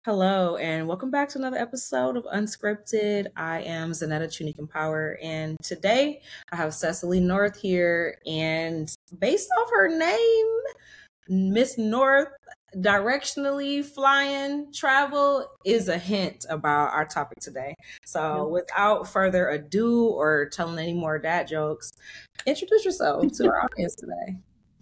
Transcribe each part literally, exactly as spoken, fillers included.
Hello, and welcome back to another episode of Unscripted. I am Zanetta Chunikin Power, and today I have Cecily North here. And based off her name, Miss North, directionally flying travel is a hint about our topic today. So, without further ado, or telling any more dad jokes, introduce yourself to our audience today.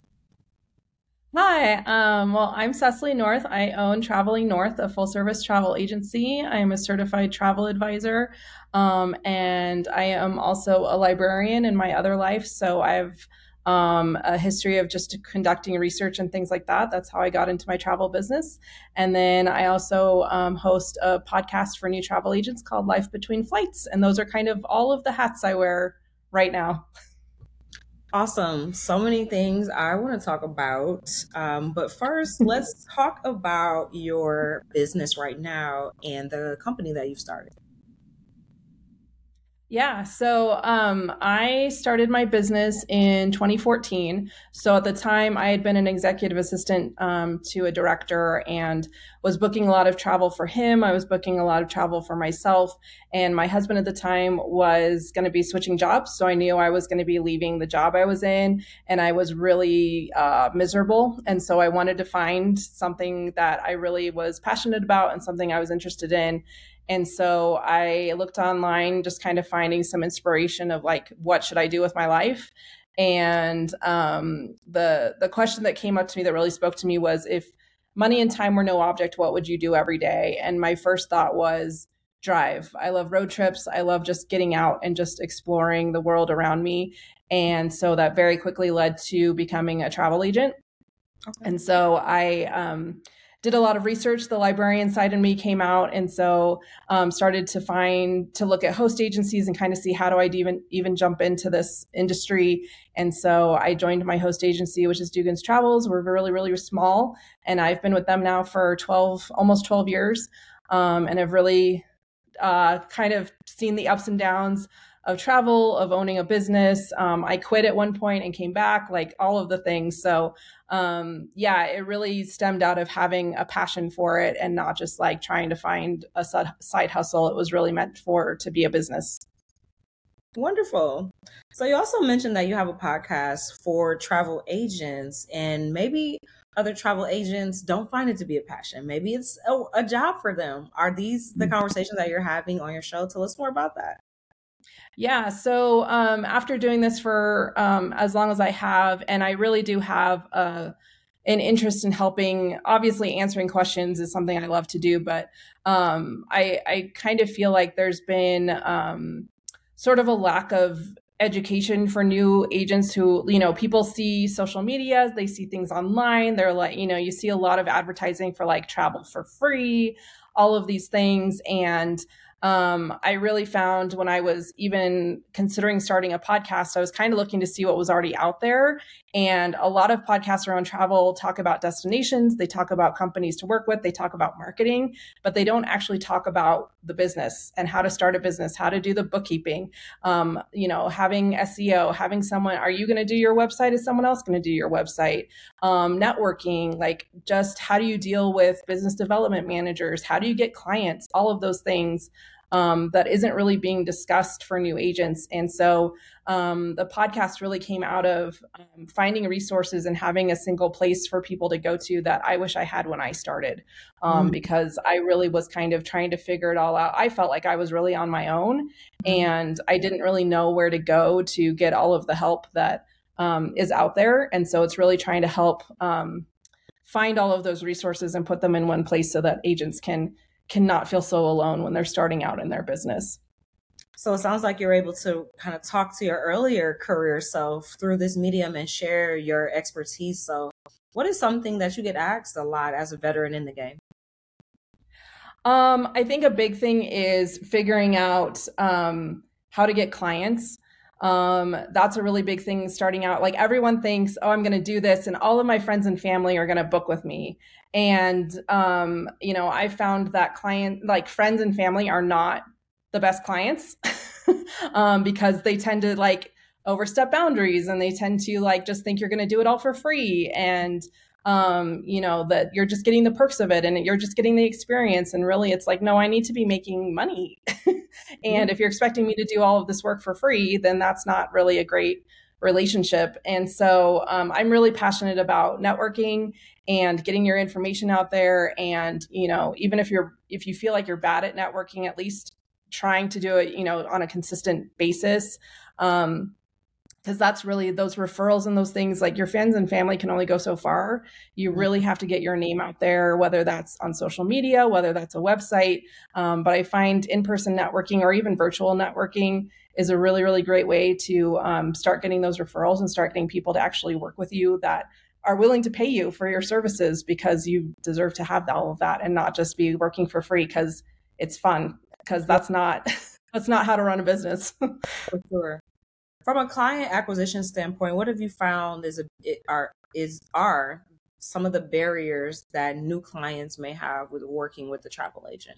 Hi, um, well, I'm Cecily North. I own Traveling North, a full service travel agency. I am a certified travel advisor, um, and I am also a librarian in my other life. So I have um, a history of just conducting research and things like that. That's how I got into my travel business. And then I also um, host a podcast for new travel agents called Life Between Flights. And those are kind of all of the hats I wear right now. Awesome. So many things I want to talk about. Um, but first, let's talk about your business right now and the company that you've started. Yeah, so um, I started my business in twenty fourteen. So at the time, I had been an executive assistant um, to a director and was booking a lot of travel for him. I was booking a lot of travel for myself. And my husband at the time was going to be switching jobs. So I knew I was going to be leaving the job I was in. And I was really uh, miserable. And so I wanted to find something that I really was passionate about and something I was interested in. And so I looked online, just kind of finding some inspiration of like, what should I do with my life? And um, the the question that came up to me that really spoke to me was, if money and time were no object, what would you do every day? And my first thought was drive. I love road trips. I love just getting out and just exploring the world around me. And so that very quickly led to becoming a travel agent. Okay. And so I um, did a lot of research. The librarian side in me came out, and so um, started to find to look at host agencies and kind of see how do I even even jump into this industry. And so I joined my host agency, which is Dugan's Travels. We're really really small, and I've been with them now for twelve, almost twelve years, um, and have really uh, kind of seen the ups and downs of travel, of owning a business. Um, I quit at one point and came back, like all of the things. So um, yeah, it really stemmed out of having a passion for it and not just like trying to find a side hustle. It was really meant for to be a business. Wonderful. So you also mentioned that you have a podcast for travel agents, and maybe other travel agents don't find it to be a passion. Maybe it's a, a job for them. Are these the conversations that you're having on your show? Tell us more about that. Yeah. So um, after doing this for um, as long as I have, and I really do have a, an interest in helping, obviously answering questions is something I love to do, but um, I, I kind of feel like there's been um, sort of a lack of education for new agents who, you know, people see social media, they see things online. They're like, you know, you see a lot of advertising for like travel for free, all of these things. And um, I really found when I was even considering starting a podcast, I was kind of looking to see what was already out there. And a lot of podcasts around travel talk about destinations, they talk about companies to work with, they talk about marketing, but they don't actually talk about the business and how to start a business, how to do the bookkeeping, um, you know, having S E O, having someone, are you going to do your website? Is someone else going to do your website? Um, networking, like just how do you deal with business development managers? How do you get clients? All of those things. Um, that isn't really being discussed for new agents. And so um, the podcast really came out of um, finding resources and having a single place for people to go to that I wish I had when I started, um, Mm. because I really was kind of trying to figure it all out. I felt like I was really on my own, and I didn't really know where to go to get all of the help that um, is out there. And so it's really trying to help um, find all of those resources and put them in one place so that agents can cannot feel so alone when they're starting out in their business. So it sounds like you're able to kind of talk to your earlier career self through this medium and share your expertise. So, what is something that you get asked a lot as a veteran in the game? Um, I think a big thing is figuring out um, how to get clients. Um, that's a really big thing starting out. Like everyone thinks, oh, I'm going to do this, and all of my friends and family are going to book with me. And, um, you know, I found that client, like friends and family are not the best clients um, because they tend to like overstep boundaries, and they tend to like just think you're going to do it all for free. And um, you know, that you're just getting the perks of it and you're just getting the experience. And really it's like, no, I need to be making money. And if you're expecting me to do all of this work for free, then that's not really a great relationship. And so um, I'm really passionate about networking and getting your information out there. And, you know, even if you're, if you feel like you're bad at networking, at least trying to do it, you know, on a consistent basis. Um, because that's really those referrals and those things, like your friends and family can only go so far. You really have to get your name out there, whether that's on social media, whether that's a website. Um, but I find in-person networking or even virtual networking is a really, really great way to um, start getting those referrals and start getting people to actually work with you that are willing to pay you for your services, because you deserve to have all of that and not just be working for free because it's fun, because that's not, that's not how to run a business. For sure. From a client acquisition standpoint, what have you found is a, it are is are some of the barriers that new clients may have with working with the travel agent?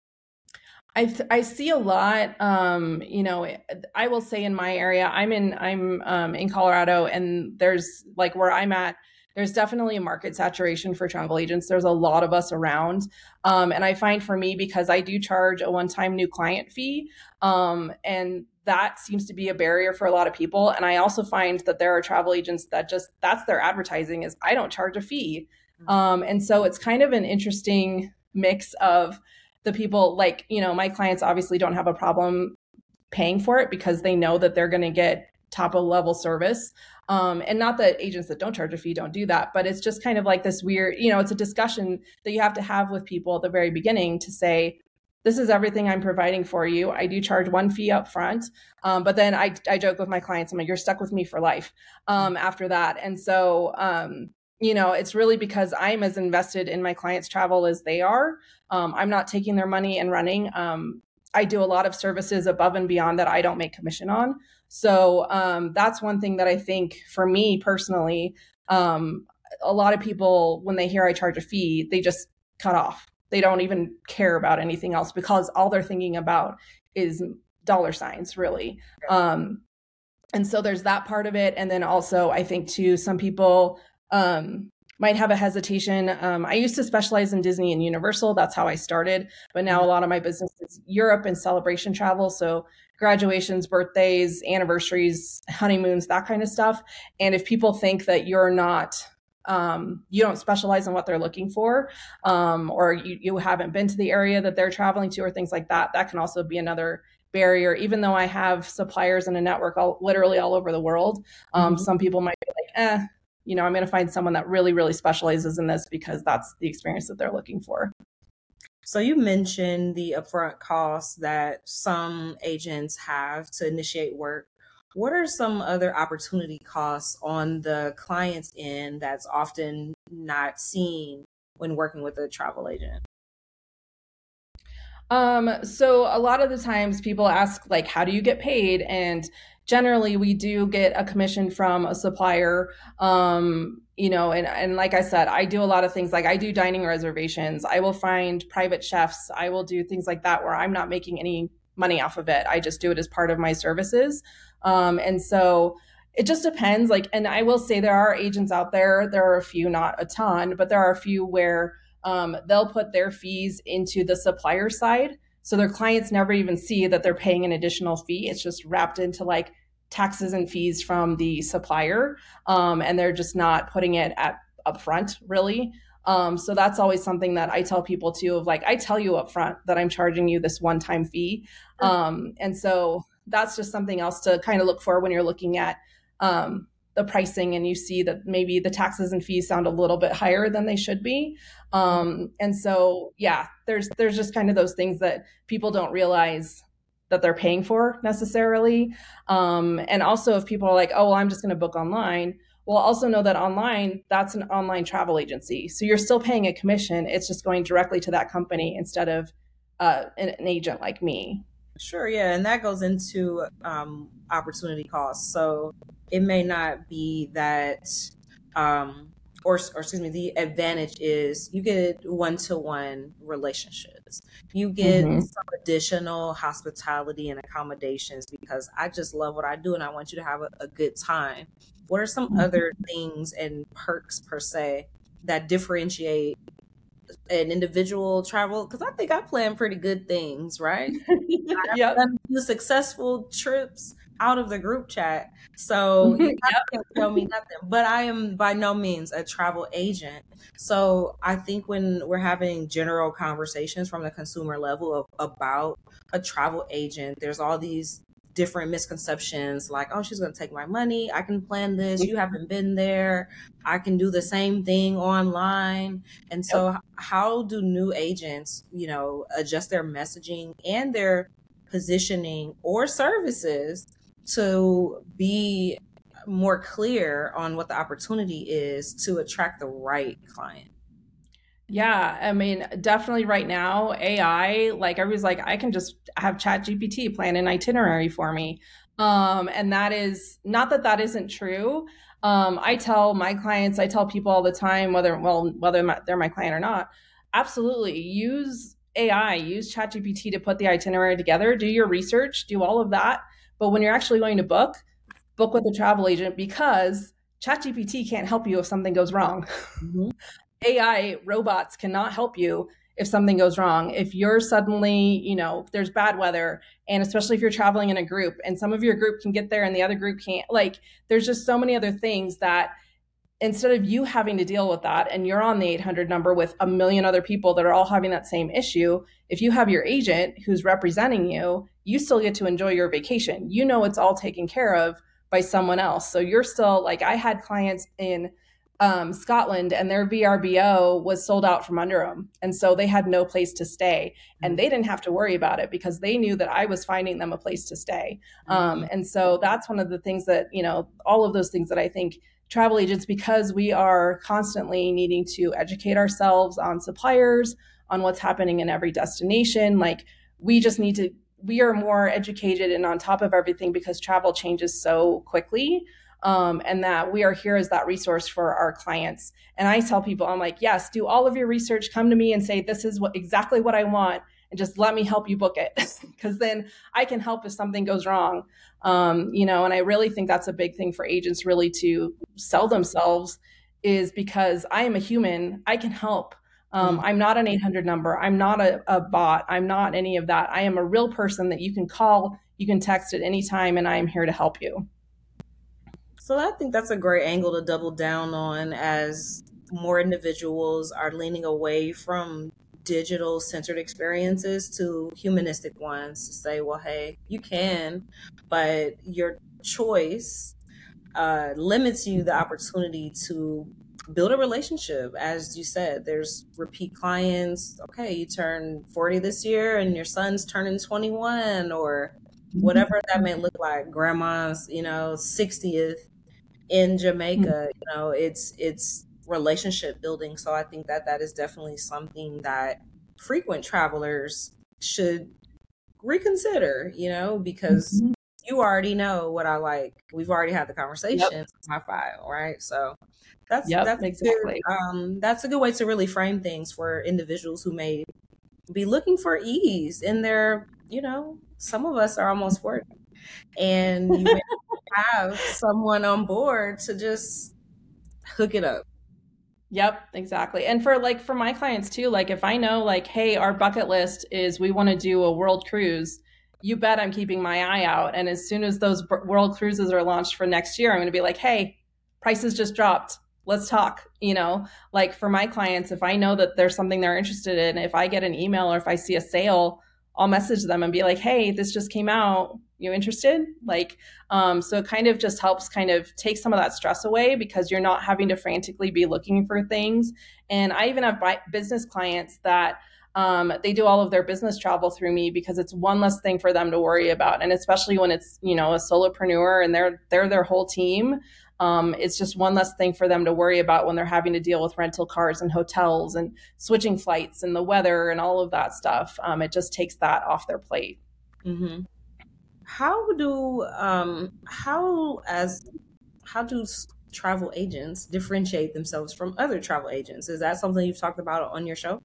I th- I see a lot. Um, you know, I will say in my area, I'm in I'm um, in Colorado, and there's like where I'm at. There's definitely a market saturation for travel agents. There's a lot of us around. Um, and I find for me, because I do charge a one-time new client fee, um, and that seems to be a barrier for a lot of people. And I also find that there are travel agents that just, that's their advertising, is I don't charge a fee. Um, and so it's kind of an interesting mix of the people, like, you know, my clients obviously don't have a problem paying for it because they know that they're going to get top of level service. Um, and not that agents that don't charge a fee don't do that, but it's just kind of like this weird, you know, it's a discussion that you have to have with people at the very beginning to say, this is everything I'm providing for you. I do charge one fee up front. Um, but then I, I joke with my clients, I'm like, you're stuck with me for life um, after that. And so, um, you know, it's really because I'm as invested in my clients' travel as they are. Um, I'm not taking their money and running. Um, I do a lot of services above and beyond that I don't make commission on. So um, that's one thing that I think for me personally, um, a lot of people, when they hear I charge a fee, they just cut off. They don't even care about anything else because all they're thinking about is dollar signs, really. Um, and so there's that part of it. And then also, I think too, some people um, might have a hesitation. Um, I used to specialize in Disney and Universal. That's how I started. But now a lot of my business is Europe and celebration travel. So graduations, birthdays, anniversaries, honeymoons, that kind of stuff. And if people think that you're not, um, you don't specialize in what they're looking for, um, or you, you haven't been to the area that they're traveling to or things like that, that can also be another barrier. Even though I have suppliers and a network all, literally all over the world, um, mm-hmm. some people might be like, eh, you know, I'm going to find someone that really, really specializes in this because that's the experience that they're looking for. So you mentioned the upfront costs that some agents have to initiate work. What are some other opportunity costs on the client's end that's often not seen when working with a travel agent? Um, so a lot of the times people ask, like, how do you get paid? And generally we do get a commission from a supplier. Um, you know, and, and like I said, I do a lot of things, like I do dining reservations. I will find private chefs. I will do things like that where I'm not making any money off of it. I just do it as part of my services. Um, and so it just depends. Like, and I will say there are agents out there, there are a few, not a ton, but there are a few where um, they'll put their fees into the supplier side. So their clients never even see that they're paying an additional fee. It's just wrapped into like taxes and fees from the supplier. Um, and they're just not putting it at upfront, really. Um, so that's always something that I tell people too, of like, I tell you upfront that I'm charging you this one-time fee. Um, and so that's just something else to kind of look for when you're looking at um, the pricing and you see that maybe the taxes and fees sound a little bit higher than they should be. Um, and so, yeah, there's, there's just kind of those things that people don't realize that they're paying for necessarily. Um, and also if people are like, oh, well, I'm just going to book online. Well, also know that online, that's an online travel agency. So you're still paying a commission. It's just going directly to that company instead of uh, an, an agent like me. Sure, yeah. And that goes into um, opportunity costs. So it may not be that, um, or, or excuse me, the advantage is you get one-to-one relationships. You get mm-hmm. some additional hospitality and accommodations because I just love what I do and I want you to have a, a good time. What are some mm-hmm. other things and perks per se that differentiate an individual travel, because I think I plan pretty good things, right? I've Yep. done a few successful trips out of the group chat. So you Yep. can't tell me nothing. But I am by no means a travel agent. So I think when we're having general conversations from the consumer level of, about a travel agent, there's all these different misconceptions like, oh, she's going to take my money. I can plan this. You haven't been there. I can do the same thing online. And so Yep. how do new agents, you know, adjust their messaging and their positioning or services to be more clear on what the opportunity is to attract the right client? Yeah, I mean, definitely right now, A I, like everybody's like, I can just have Chat G P T plan an itinerary for me. Um, and that is not that that isn't true. Um, I tell my clients, I tell people all the time, whether, well, whether my, they're my client or not, absolutely use A I, use Chat G P T to put the itinerary together, do your research, do all of that. But when you're actually going to book, book with a travel agent because Chat G P T can't help you if something goes wrong. Mm-hmm. A I robots cannot help you if something goes wrong. If you're suddenly, you know, there's bad weather, and especially if you're traveling in a group and some of your group can get there and the other group can't, like, there's just so many other things that instead of you having to deal with that and you're on the eight hundred number with a million other people that are all having that same issue, if you have your agent who's representing you, you still get to enjoy your vacation. You know, it's all taken care of by someone else. So you're still like, I had clients in um, Scotland and their V R B O was sold out from under them. And so they had no place to stay and they didn't have to worry about it because they knew that I was finding them a place to stay. Um, and so that's one of the things that, you know, all of those things that I think travel agents, because we are constantly needing to educate ourselves on suppliers, on what's happening in every destination. Like we just need to, we are more educated and on top of everything because travel changes so quickly. Um, and that we are here as that resource for our clients. And I tell people, I'm like, yes, do all of your research, come to me and say, this is what exactly what I want, and just let me help you book it. Because then I can help if something goes wrong. Um, you know, and I really think that's a big thing for agents really to sell themselves, is because I am a human, I can help. Um, mm-hmm. I'm not an eight hundred number. I'm not a, a bot. I'm not any of that. I am a real person that you can call, you can text at any time, and I am here to help you. So I think that's a great angle to double down on as more individuals are leaning away from digital centered experiences to humanistic ones, to say, well, hey, you can, but your choice uh, limits you the opportunity to build a relationship. As you said, there's repeat clients. Okay, you turn forty this year and your son's turning twenty-one, or whatever that may look like, grandma's, you know, sixtieth in Jamaica. You know, it's it's relationship building. So I think that that is definitely something that frequent travelers should reconsider, you know, because mm-hmm. you already know what I like. We've already had the conversation. Yep. My file, right? So that's yep, that's exactly. good, um, that's a good way to really frame things for individuals who may be looking for ease in their, you know, some of us are almost forty, and you may have someone on board to just hook it up. Yep, exactly. And for like for my clients too, like if I know like, hey, our bucket list is we want to do a world cruise, you bet I'm keeping my eye out. And as soon as those world cruises are launched for next year, I'm going to be like, hey, prices just dropped. Let's talk. You know, like for my clients, if I know that there's something they're interested in, if I get an email or if I see a sale, I'll message them and be like, hey, this just came out. You interested? Like, um, so it kind of just helps kind of take some of that stress away because you're not having to frantically be looking for things. And I even have business clients that um, they do all of their business travel through me because it's one less thing for them to worry about. And especially when it's, you know, a solopreneur and they're, they're their whole team. Um, it's just one less thing for them to worry about when they're having to deal with rental cars and hotels and switching flights and the weather and all of that stuff. Um, it just takes that off their plate. Mm-hmm. How do um, how as how do travel agents differentiate themselves from other travel agents? Is that something you've talked about on your show?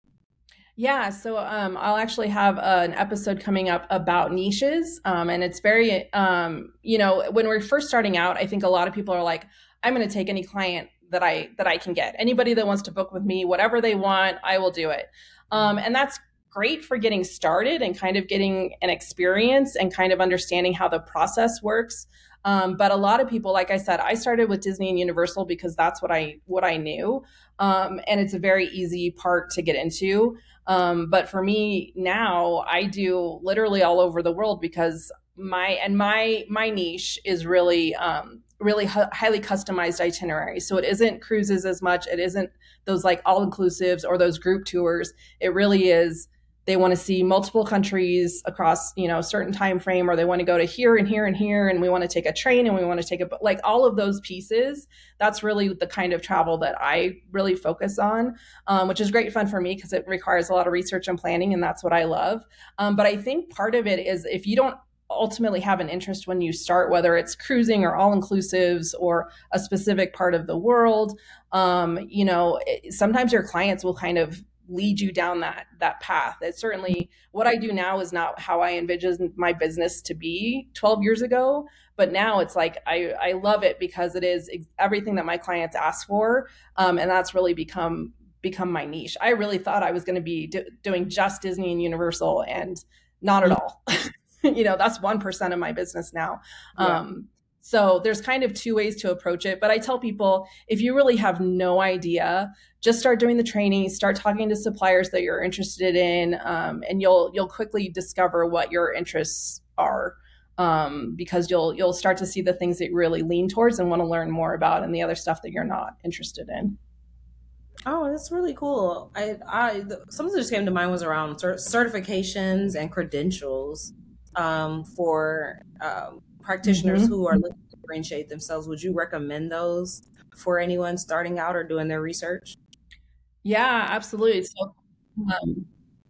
Yeah, so um, I'll actually have uh, an episode coming up about niches. Um, and it's very, um, you know, when we're first starting out, I think a lot of people are like, I'm going to take any client that I that I can get. Anybody that wants to book with me, whatever they want, I will do it. Um, and that's great for getting started and kind of getting an experience and kind of understanding how the process works. Um, but a lot of people, like I said, I started with Disney and Universal because that's what I what I knew, um, and it's a very easy part to get into. Um, but for me now, I do literally all over the world because my and my my niche is really um, really h- highly customized itineraries. So it isn't cruises as much. It isn't those like all inclusives or those group tours. It really is. They want to see multiple countries across, you know, a certain time frame, or they want to go to here and here and here, and we want to take a train and we want to take a like all of those pieces. That's really the kind of travel that I really focus on, um, which is great fun for me because it requires a lot of research and planning, and that's what I love. Um, but I think part of it is if you don't ultimately have an interest when you start, whether it's cruising or all inclusives or a specific part of the world, um, you know, it, sometimes your clients will kind of lead you down that that path. It's certainly what I do now is not how I envisioned my business to be twelve years ago, but now it's like I, I love it because it is everything that my clients ask for, um, and that's really become become my niche. I really thought I was going to be do, doing just Disney and Universal, and not at all. You know, that's one percent of my business now. Yeah. Um, so there's kind of two ways to approach it. But I tell people, if you really have no idea, just start doing the training, start talking to suppliers that you're interested in, um, and you'll you'll quickly discover what your interests are, um, because you'll you'll start to see the things that you really lean towards and want to learn more about, and the other stuff that you're not interested in. Oh, that's really cool. I, I, the, something that just came to mind was around cert- certifications and credentials um, for um, practitioners mm-hmm. who are looking to differentiate themselves. Would you recommend those for anyone starting out or doing their research? Yeah, absolutely. So, um,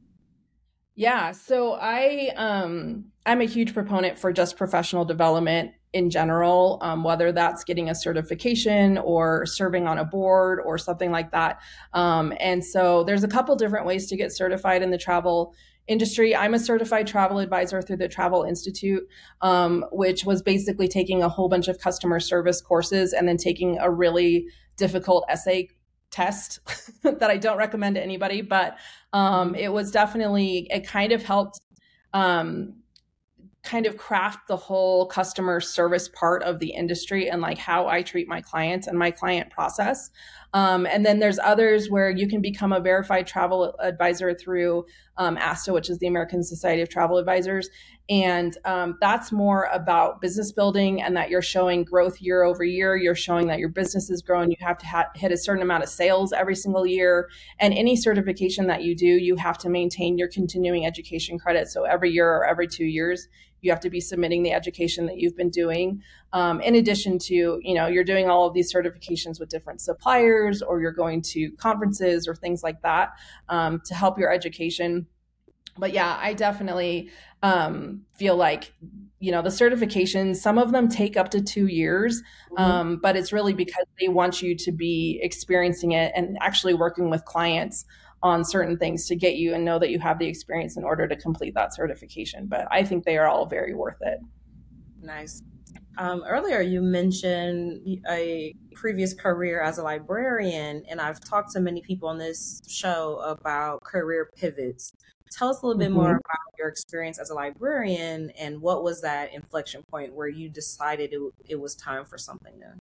yeah, so I, um, I'm a huge proponent for just professional development in general, um, whether that's getting a certification or serving on a board or something like that. Um, and so there's a couple different ways to get certified in the travel industry. I'm a certified travel advisor through the Travel Institute, um, which was basically taking a whole bunch of customer service courses and then taking a really difficult essay test that I don't recommend to anybody, but um, it was definitely, it kind of helped um, kind of craft the whole customer service part of the industry and like how I treat my clients and my client process. Um, and then there's others where you can become a verified travel advisor through um, ASTA, which is the American Society of Travel Advisors. And um, that's more about business building and that you're showing growth year over year. You're showing that your business is growing. You have to ha- hit a certain amount of sales every single year. And any certification that you do, you have to maintain your continuing education credit. So every year or every two years, you have to be submitting the education that you've been doing. Um, in addition to, you know, you're doing all of these certifications with different suppliers, or you're going to conferences or things like that um, to help your education. But yeah, I definitely um, feel like, you know, the certifications, some of them take up to two years, um, but it's really because they want you to be experiencing it and actually working with clients on certain things to get you and know that you have the experience in order to complete that certification. But I think they are all very worth it. Nice. Um, earlier, you mentioned a previous career as a librarian, and I've talked to many people on this show about career pivots. Tell us a little bit mm-hmm. more about your experience as a librarian, and what was that inflection point where you decided it, it was time for something new?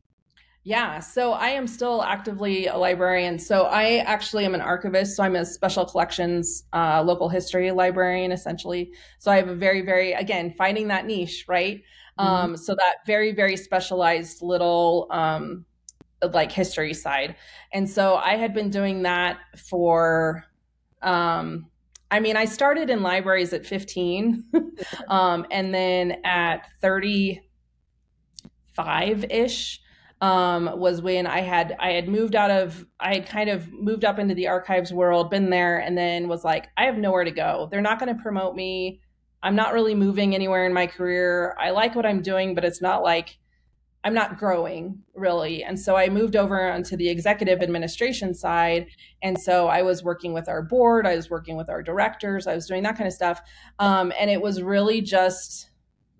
Yeah, so I am still actively a librarian. So I actually am an archivist. So I'm a special collections, uh, local history librarian, essentially. So I have a very, very, again, finding that niche, right? Mm-hmm. Um, so that very, very specialized little um, like history side. And so I had been doing that for, um, I mean, I started in libraries at fifteen um, and then at thirty-five-ish. Um, was when I had I had moved out of I had kind of moved up into the archives world, been there, and then was like, I have nowhere to go. They're not going to promote me. I'm not really moving anywhere in my career. I like what I'm doing, but it's not like I'm not growing really. And so I moved over onto the executive administration side. And so I was working with our board. I was working with our directors. I was doing that kind of stuff. Um, and it was really just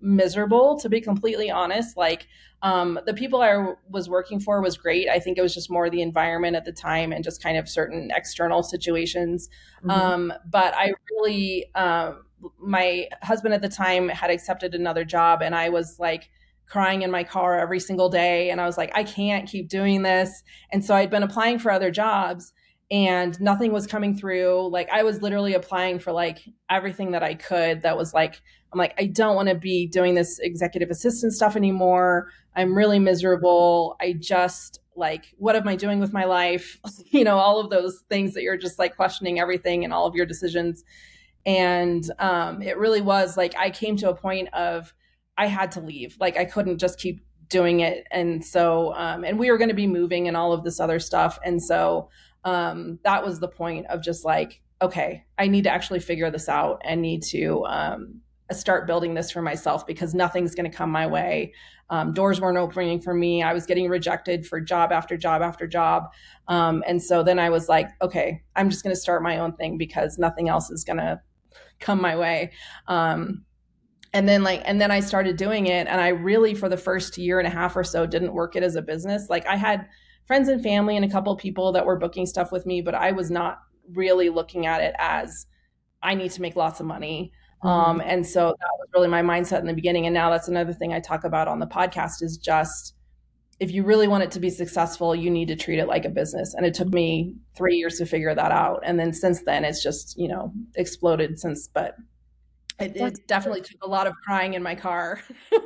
miserable, to be completely honest. Like, um, the people I w- was working for was great. I think it was just more the environment at the time and just kind of certain external situations. Mm-hmm. Um, but I really, um, my husband at the time had accepted another job, and I was like crying in my car every single day. And I was like, I can't keep doing this. And so I'd been applying for other jobs, and nothing was coming through. Like, I was literally applying for like everything that I could. That was like, I'm like, I don't want to be doing this executive assistant stuff anymore. I'm really miserable. I just like, what am I doing with my life? You know, all of those things that you're just like questioning everything and all of your decisions. And um, it really was like, I came to a point of, I had to leave. Like, I couldn't just keep doing it. And so, um, and we were going to be moving and all of this other stuff. And so um, that was the point of just like, okay, I need to actually figure this out and need to um, start building this for myself, because nothing's going to come my way. Um, doors weren't opening for me. I was getting rejected for job after job after job. Um, and so then I was like, okay, I'm just going to start my own thing, because nothing else is going to come my way. Um, and then like, and then I started doing it. And I really, for the first year and a half or so, didn't work it as a business. Like, I had friends and family and a couple of people that were booking stuff with me, but I was not really looking at it as I need to make lots of money. Mm-hmm. Um, and so that was really my mindset in the beginning. And now that's another thing I talk about on the podcast, is just, if you really want it to be successful, you need to treat it like a business. And it took me three years to figure that out. And then since then, it's just, you know, exploded since, but it, it definitely took a lot of crying in my car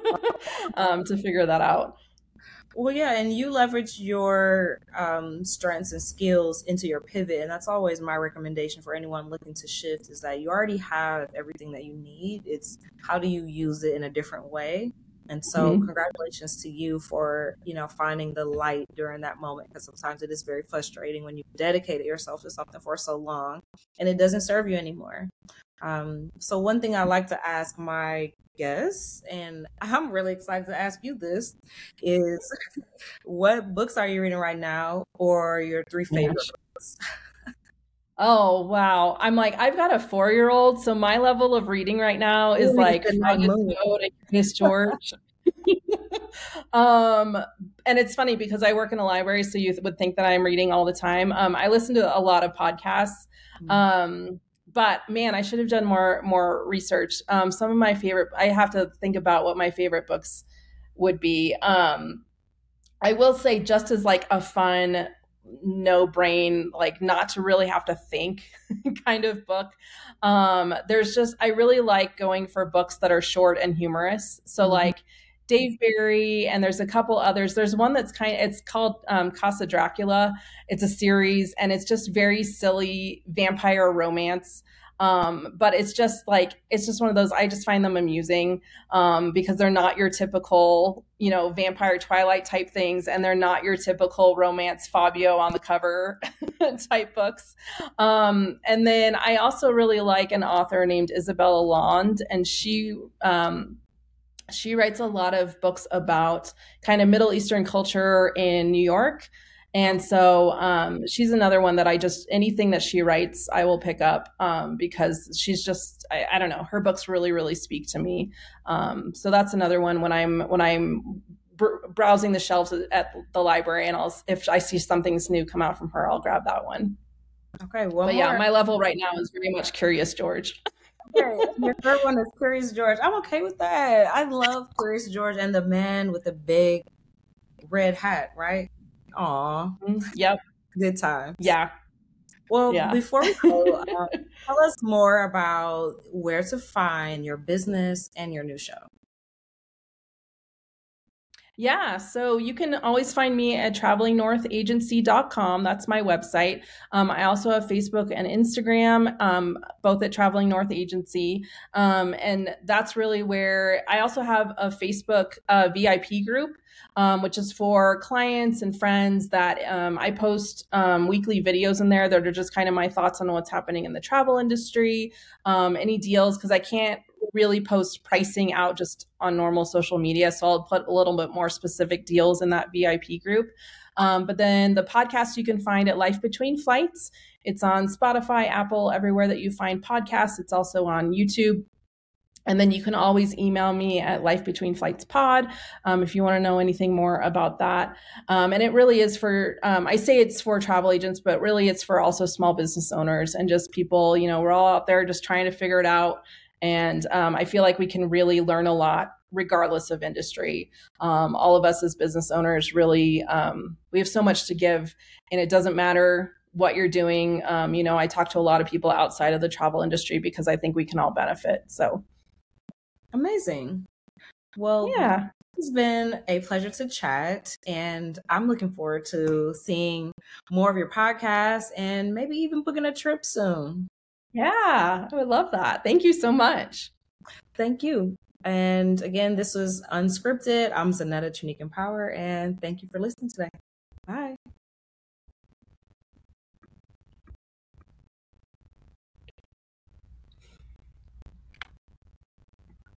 um, to figure that out. Well, yeah, and you leverage your um, strengths and skills into your pivot. And that's always my recommendation for anyone looking to shift, is that you already have everything that you need. It's how do you use it in a different way? And so mm-hmm. congratulations to you for, you know, finding the light during that moment, because sometimes it is very frustrating when you dedicated yourself to something for so long and it doesn't serve you anymore. Um, so one thing I like to ask my guests, and I'm really excited to ask you this, is what books are you reading right now, or your three favorite yeah. books? Oh, wow. I'm like, I've got a four-year-old, so my level of reading right now is like Frog and Toad and Curious George. um, and it's funny because I work in a library, so you would think that I'm reading all the time. Um, I listen to a lot of podcasts. Mm-hmm. Um, but man, I should have done more more research. Um, some of my favorite, I have to think about what my favorite books would be. Um, I will say, just as like a fun, no brain, like not to really have to think kind of book. Um, there's just, I really like going for books that are short and humorous. So mm-hmm. like Dave Barry, and there's a couple others. There's one that's kind of, it's called um, Casa Dracula. It's a series, and it's just very silly vampire romance. Um, but it's just like, it's just one of those, I just find them amusing um, because they're not your typical, you know, vampire Twilight type things. And they're not your typical romance Fabio on the cover type books. Um, and then I also really like an author named Isabella Lond, and she, um, she writes a lot of books about kind of Middle Eastern culture in New York. And so um, she's another one that I just, anything that she writes, I will pick up um, because she's just, I, I don't know, her books really, really speak to me. Um, so that's another one when I'm, when I'm br- browsing the shelves at the library, and I'll, if I see something's new come out from her, I'll grab that one. Okay. Well, but yeah, my level right now is very much Curious George. Okay, your third one is Curious George. I'm okay with that. I love Curious George and the man with the big red hat, right? Aw. Yep. Good times. Yeah. Well, yeah. before we go, um, tell us more about where to find your business and your new show. Yeah, so you can always find me at traveling north agency dot com. That's my website. Um, I also have Facebook and Instagram, um, both at Traveling North Agency. Um, and that's really where I also have a Facebook uh, V I P group, um, which is for clients and friends that um, I post um, weekly videos in there that are just kind of my thoughts on what's happening in the travel industry, um, any deals, because I can't really post pricing out just on normal social media. So I'll put a little bit more specific deals in that V I P group. Um, but then the podcast you can find at Life Between Flights. It's on Spotify, Apple, everywhere that you find podcasts. It's also on YouTube. And then you can always email me at Life Between Flights Pod um, if you want to know anything more about that. Um, and it really is for, um, I say it's for travel agents, but really it's for also small business owners and just people, you know, we're all out there just trying to figure it out. And um, I feel like we can really learn a lot regardless of industry. Um, all of us as business owners really, um, we have so much to give, and it doesn't matter what you're doing. Um, you know, I talk to a lot of people outside of the travel industry because I think we can all benefit. So. Amazing. Well, yeah, it's been a pleasure to chat, and I'm looking forward to seeing more of your podcasts and maybe even booking a trip soon. Yeah, I would love that. Thank you so much. Thank you. And again, this was Unscripted. I'm Zanetta Chunikin Power, and thank you for listening today. Bye.